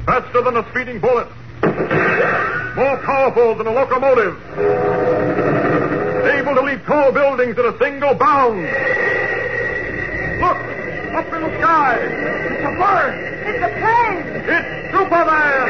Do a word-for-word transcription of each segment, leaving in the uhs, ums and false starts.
Faster than a speeding bullet. More powerful than a locomotive. Able to leap tall buildings in a single bound. Look! Up in the sky! It's a bird! It's a plane! It's Superman!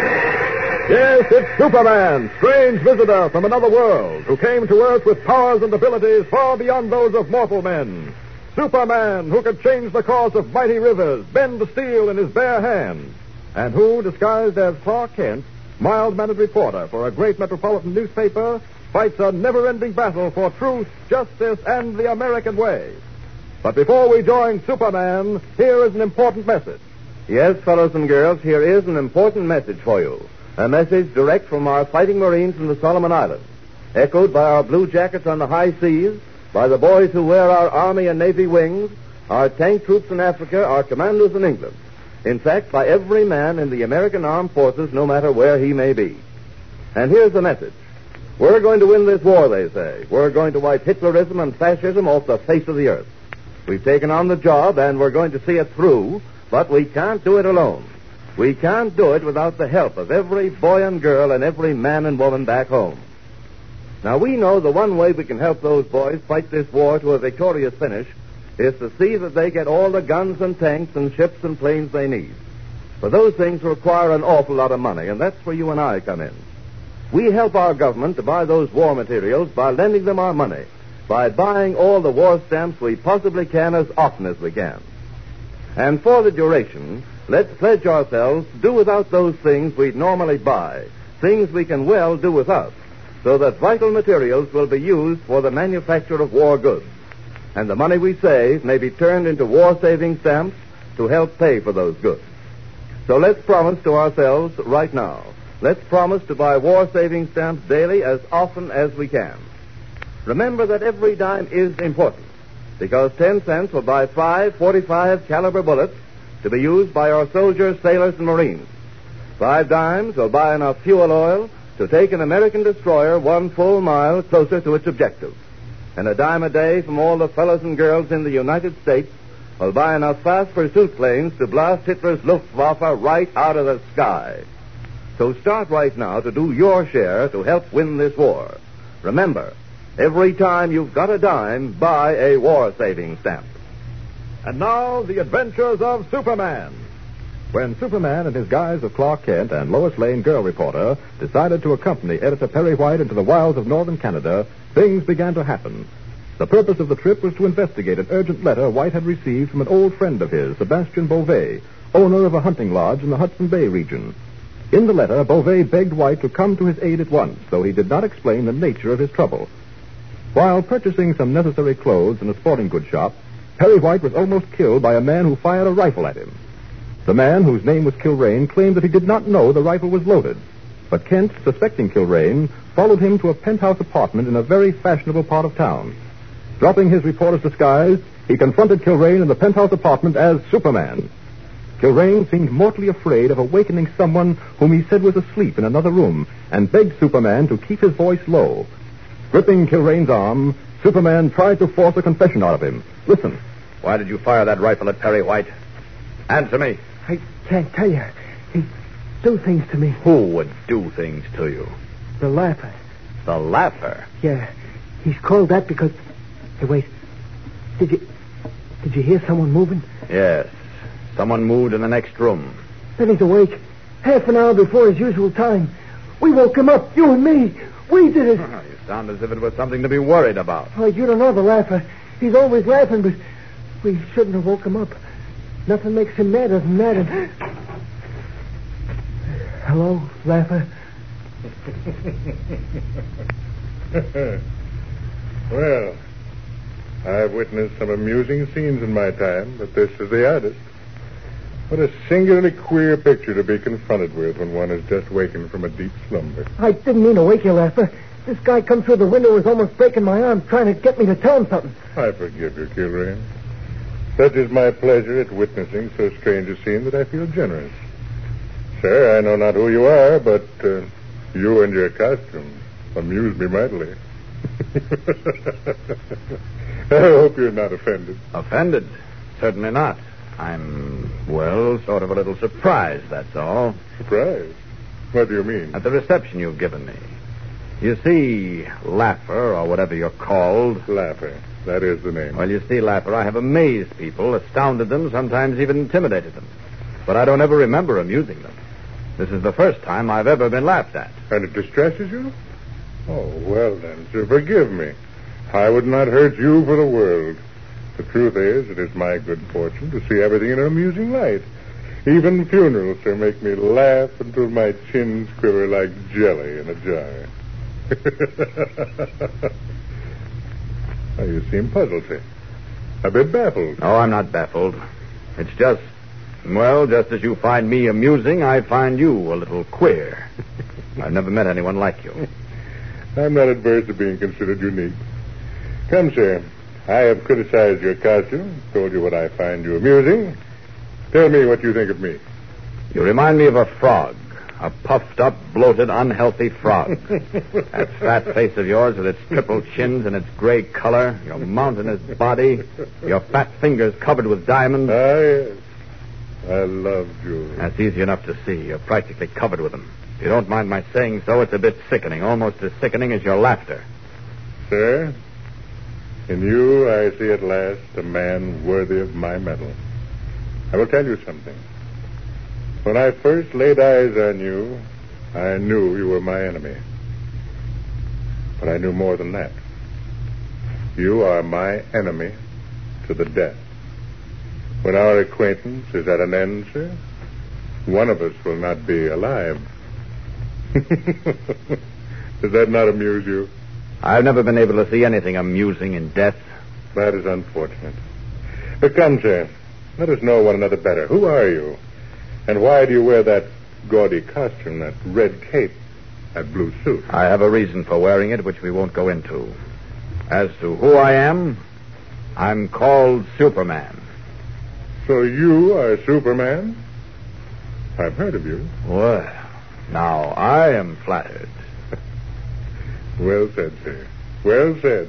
Yes, it's Superman, strange visitor from another world, who came to Earth with powers and abilities far beyond those of mortal men. Superman, who could change the course of mighty rivers, bend the steel in his bare hands, and who, disguised as Clark Kent, mild-mannered reporter for a great metropolitan newspaper, fights a never-ending battle for truth, justice, and the American way. But before we join Superman, here is an important message. Yes, fellows and girls, here is an important message for you. A message direct from our fighting Marines in the Solomon Islands, echoed by our blue jackets on the high seas, by the boys who wear our Army and Navy wings, our tank troops in Africa, our commandos in England. In fact, by every man in the American armed forces, no matter where he may be. And here's the message. We're going to win this war, they say. We're going to wipe Hitlerism and fascism off the face of the earth. We've taken on the job, and we're going to see it through, but we can't do it alone. We can't do it without the help of every boy and girl and every man and woman back home. Now, we know the one way we can help those boys fight this war to a victorious finish is to see that they get all the guns and tanks and ships and planes they need. But those things require an awful lot of money, and that's where you and I come in. We help our government to buy those war materials by lending them our money, by buying all the war stamps we possibly can as often as we can. And for the duration, let's pledge ourselves to do without those things we'd normally buy, things we can well do without, so that vital materials will be used for the manufacture of war goods. And the money we save may be turned into war-saving stamps to help pay for those goods. So let's promise to ourselves right now. Let's promise to buy war-saving stamps daily as often as we can. Remember that every dime is important, because ten cents will buy five forty-five caliber bullets to be used by our soldiers, sailors, and Marines. Five dimes will buy enough fuel oil to take an American destroyer one full mile closer to its objective. And a dime a day from all the fellows and girls in the United States will buy enough fast pursuit planes to blast Hitler's Luftwaffe right out of the sky. So start right now to do your share to help win this war. Remember, every time you've got a dime, buy a war-saving stamp. And now, the adventures of Superman. When Superman, in his guise of Clark Kent and Lois Lane girl reporter, decided to accompany Editor Perry White into the wilds of northern Canada, things began to happen. The purpose of the trip was to investigate an urgent letter White had received from an old friend of his, Sebastian Beauvais, owner of a hunting lodge in the Hudson Bay region. In the letter, Beauvais begged White to come to his aid at once, though he did not explain the nature of his trouble. While purchasing some necessary clothes in a sporting goods shop, Perry White was almost killed by a man who fired a rifle at him. The man, whose name was Kilrain, claimed that he did not know the rifle was loaded. But Kent, suspecting Kilrain, followed him to a penthouse apartment in a very fashionable part of town. Dropping his reporter's disguise, he confronted Kilrain in the penthouse apartment as Superman. Kilrain seemed mortally afraid of awakening someone whom he said was asleep in another room, and begged Superman to keep his voice low. Gripping Kilrain's arm, Superman tried to force a confession out of him. Listen. Why did you fire that rifle at Perry White? Answer me. I can't tell you. He do things to me. Who would do things to you? The Laugher. The Laugher? Yeah. He's called that because... Hey, wait. Did you... Did you hear someone moving? Yes. Someone moved in the next room. Then he's awake. Half an hour before his usual time. We woke him up, you and me. We did it. Oh, you sound as if it was something to be worried about. Oh, you don't know the Laugher. He's always laughing, but we shouldn't have woke him up. Nothing makes him madder than that. And... Hello, Laugher. Well, I've witnessed some amusing scenes in my time, but this is the oddest. What a singularly queer picture to be confronted with when one has just wakened from a deep slumber. I didn't mean to wake you, Laugher. This guy come through the window was almost breaking my arm, trying to get me to tell him something. I forgive you, Kilrain. Such is my pleasure at witnessing so strange a scene that I feel generous. Sir, I know not who you are, but uh, you and your costume amuse me mightily. I hope you're not offended. Offended? Certainly not. I'm, well, sort of a little surprised, that's all. Surprise? What do you mean? At the reception you've given me. You see, Laffer, or whatever you're called. Laffer. That is the name. Well, you see, Laffer, I have amazed people, astounded them, sometimes even intimidated them. But I don't ever remember amusing them. This is the first time I've ever been laughed at. And it distresses you? Oh, well then, sir, forgive me. I would not hurt you for the world. The truth is, it is my good fortune to see everything in an amusing light. Even funerals, sir, make me laugh until my chins quiver like jelly in a jar. Oh, you seem puzzled, sir. A bit baffled. No, I'm not baffled. It's just, well, just as you find me amusing, I find you a little queer. I've never met anyone like you. I'm not adverse to being considered unique. Come, sir. I have criticized your costume, told you what I find you amusing. Tell me what you think of me. You remind me of a frog. A puffed-up, bloated, unhealthy frog. That fat face of yours with its triple chins and its gray color, your mountainous body, your fat fingers covered with diamonds. Ah, yes. I love jewelry. That's easy enough to see. You're practically covered with them. If you don't mind my saying so, it's a bit sickening, almost as sickening as your laughter. Sir, in you I see at last a man worthy of my medal. I will tell you something. When I first laid eyes on you, I knew you were my enemy. But I knew more than that. You are my enemy to the death. When our acquaintance is at an end, sir, one of us will not be alive. Does that not amuse you? I've never been able to see anything amusing in death. That is unfortunate. But come, sir, let us know one another better. Who are you? And why do you wear that gaudy costume, that red cape, that blue suit? I have a reason for wearing it, which we won't go into. As to who I am, I'm called Superman. So you are Superman? I've heard of you. Well, now I am flattered. Well said, sir. Well said.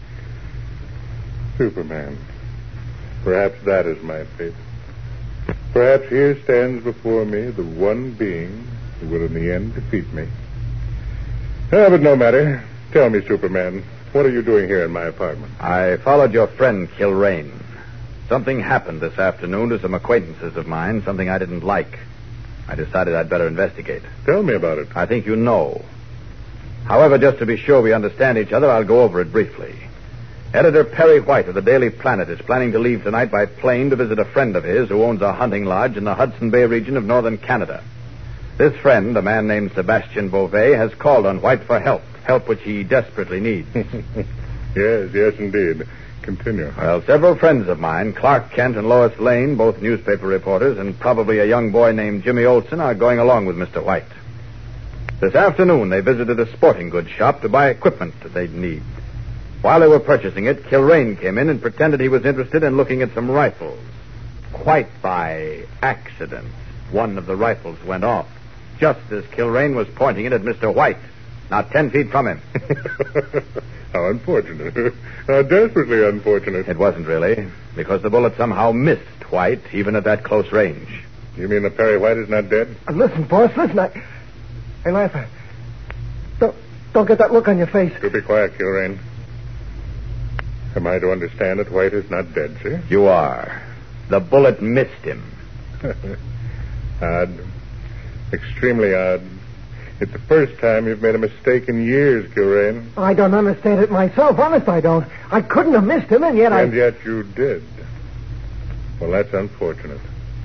Superman. Perhaps that is my fate. Perhaps here stands before me the one being who will in the end defeat me. Ah, but no matter. Tell me, Superman, what are you doing here in my apartment? I followed your friend, Kilrain. Something happened this afternoon to some acquaintances of mine, something I didn't like. I decided I'd better investigate. Tell me about it. I think you know. However, just to be sure we understand each other, I'll go over it briefly. Editor Perry White of the Daily Planet is planning to leave tonight by plane to visit a friend of his who owns a hunting lodge in the Hudson Bay region of northern Canada. This friend, a man named Sebastian Beauvais, has called on White for help, help which he desperately needs. Yes, yes, indeed. Continue. Well, several friends of mine, Clark Kent and Lois Lane, both newspaper reporters, and probably a young boy named Jimmy Olsen, are going along with Mister White. This afternoon, they visited a sporting goods shop to buy equipment that they'd need. While they were purchasing it, Kilrain came in and pretended he was interested in looking at some rifles. Quite by accident, one of the rifles went off, just as Kilrain was pointing it at Mister White, not ten feet from him. How unfortunate. How desperately unfortunate. It wasn't really, because the bullet somehow missed White, even at that close range. You mean that Perry White is not dead? Uh, listen, boss, listen. I... Hey, Laffer, don't, don't get that look on your face. Do be quiet, Kilrain. Am I to understand that White is not dead, sir? You are. The bullet missed him. Odd. Extremely odd. It's the first time you've made a mistake in years, Kilrain. I don't understand it myself. Honest, I don't. I couldn't have missed him, and yet I... And yet you did. Well, that's unfortunate.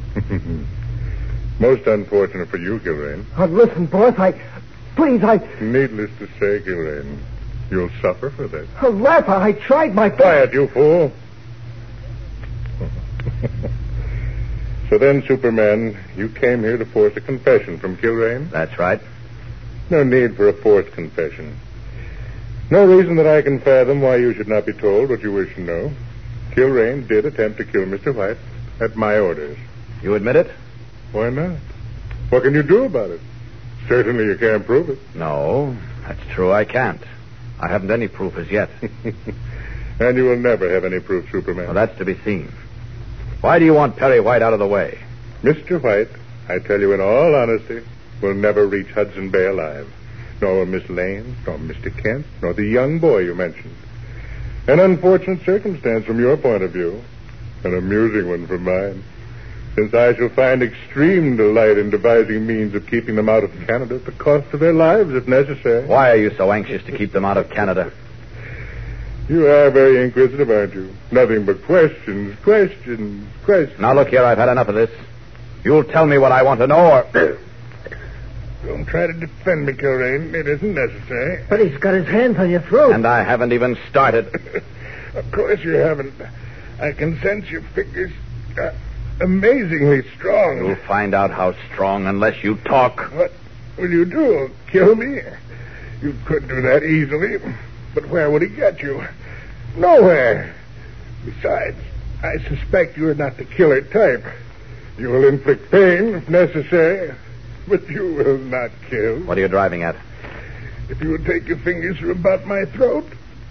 Most unfortunate for you, Kilrain. Oh, listen, boss, I... Please, I... Needless to say, Kilrain, you'll suffer for this. Oh, Laffer, I tried my... Quiet, you fool. So then, Superman, you came here to force a confession from Kilrain? That's right. No need for a forced confession. No reason that I can fathom why you should not be told what you wish to know. Kilrain did attempt to kill Mister White at my orders. You admit it? Why not? What can you do about it? Certainly you can't prove it. No, that's true, I can't. I haven't any proof as yet. And you will never have any proof, Superman. Well, that's to be seen. Why do you want Perry White out of the way? Mister White, I tell you in all honesty, will never reach Hudson Bay alive. Nor will Miss Lane, nor Mister Kent, nor the young boy you mentioned. An unfortunate circumstance from your point of view. An amusing one from mine. Since I shall find extreme delight in devising means of keeping them out of Canada at the cost of their lives, if necessary. Why are you so anxious to keep them out of Canada? You are very inquisitive, aren't you? Nothing but questions, questions, questions. Now, look here, I've had enough of this. You'll tell me what I want to know, or... Don't try to defend me, Kilrain. It isn't necessary. But he's got his hands on your throat. And I haven't even started. Of course you haven't. I can sense your fingers are amazingly strong. You'll find out how strong unless you talk. What will you do? Kill me? You could do that easily. But where would he get you? Nowhere. Besides, I suspect you are not the killer type. You will inflict pain if necessary, but you will not kill. What are you driving at? If you would take your fingers from about my throat.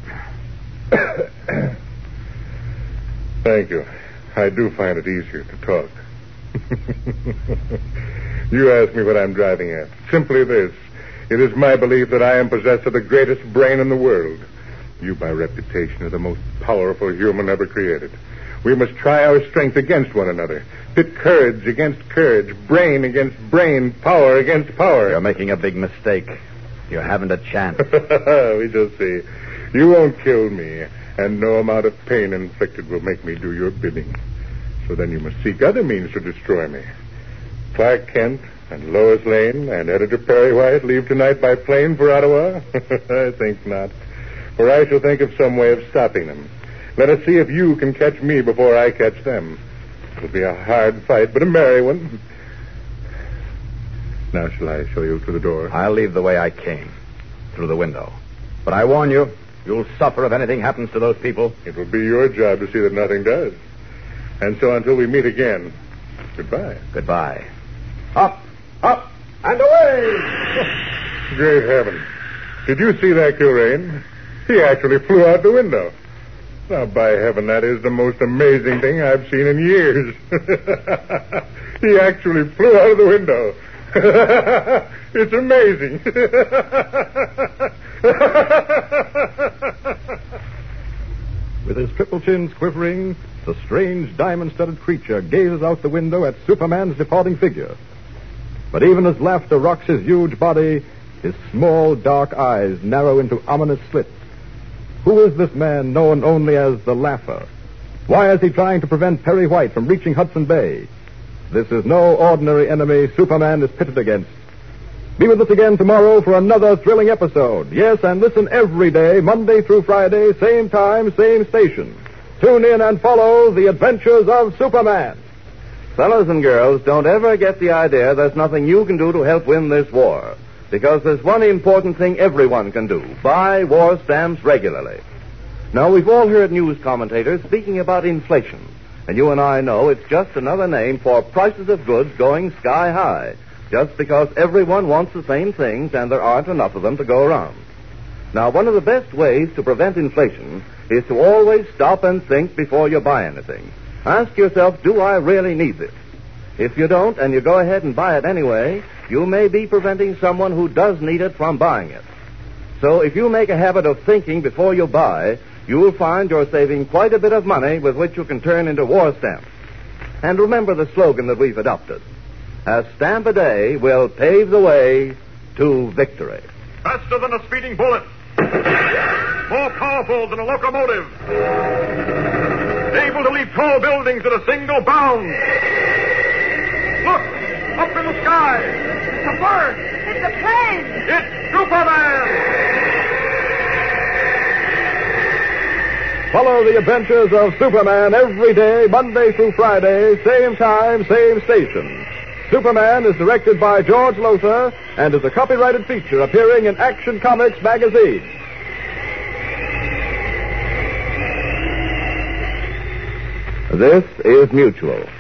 Thank you. I do find it easier to talk. You ask me what I'm driving at. Simply this. It is my belief that I am possessed of the greatest brain in the world. You, by reputation, are the most powerful human ever created. We must try our strength against one another. Pit courage against courage, brain against brain, power against power. You're making a big mistake. You haven't a chance. We shall see. You won't kill me, and no amount of pain inflicted will make me do your bidding. So then you must seek other means to destroy me. Clark Kent and Lois Lane and Editor Perry White leave tonight by plane for Ottawa? I think not. For I shall think of some way of stopping them. Let us see if you can catch me before I catch them. It'll be a hard fight, but a merry one. Now shall I show you to the door? I'll leave the way I came, through the window. But I warn you, you'll suffer if anything happens to those people. It will be your job to see that nothing does. And so until we meet again, goodbye. Goodbye. Up, up, and away! Great heaven. Did you see that, Kilrain? He actually flew out the window. Now, by heaven, that is the most amazing thing I've seen in years. He actually flew out of the window. It's amazing. With his triple chins quivering, the strange diamond-studded creature gazes out the window at Superman's departing figure. But even as laughter rocks his huge body, his small, dark eyes narrow into ominous slits. Who is this man known only as the Laugher? Why is he trying to prevent Perry White from reaching Hudson Bay? This is no ordinary enemy Superman is pitted against. Be with us again tomorrow for another thrilling episode. Yes, and listen every day, Monday through Friday, same time, same station. Tune in and follow the adventures of Superman. Fellas and girls, don't ever get the idea there's nothing you can do to help win this war. Because there's one important thing everyone can do. Buy war stamps regularly. Now, we've all heard news commentators speaking about inflation. And you and I know it's just another name for prices of goods going sky high. Just because everyone wants the same things and there aren't enough of them to go around. Now, one of the best ways to prevent inflation is to always stop and think before you buy anything. Ask yourself, do I really need this? If you don't, and you go ahead and buy it anyway, you may be preventing someone who does need it from buying it. So if you make a habit of thinking before you buy, you'll find you're saving quite a bit of money with which you can turn into war stamps. And remember the slogan that we've adopted. A stamp a day will pave the way to victory. Faster than a speeding bullet. More powerful than a locomotive. Able to leap tall buildings at a single bound. Look! Up in the sky! It's a bird! It's a plane! It's Superman! Follow the adventures of Superman every day, Monday through Friday, same time, same station. Superman is directed by George Lothar and is a copyrighted feature appearing in Action Comics magazine. This is Mutual.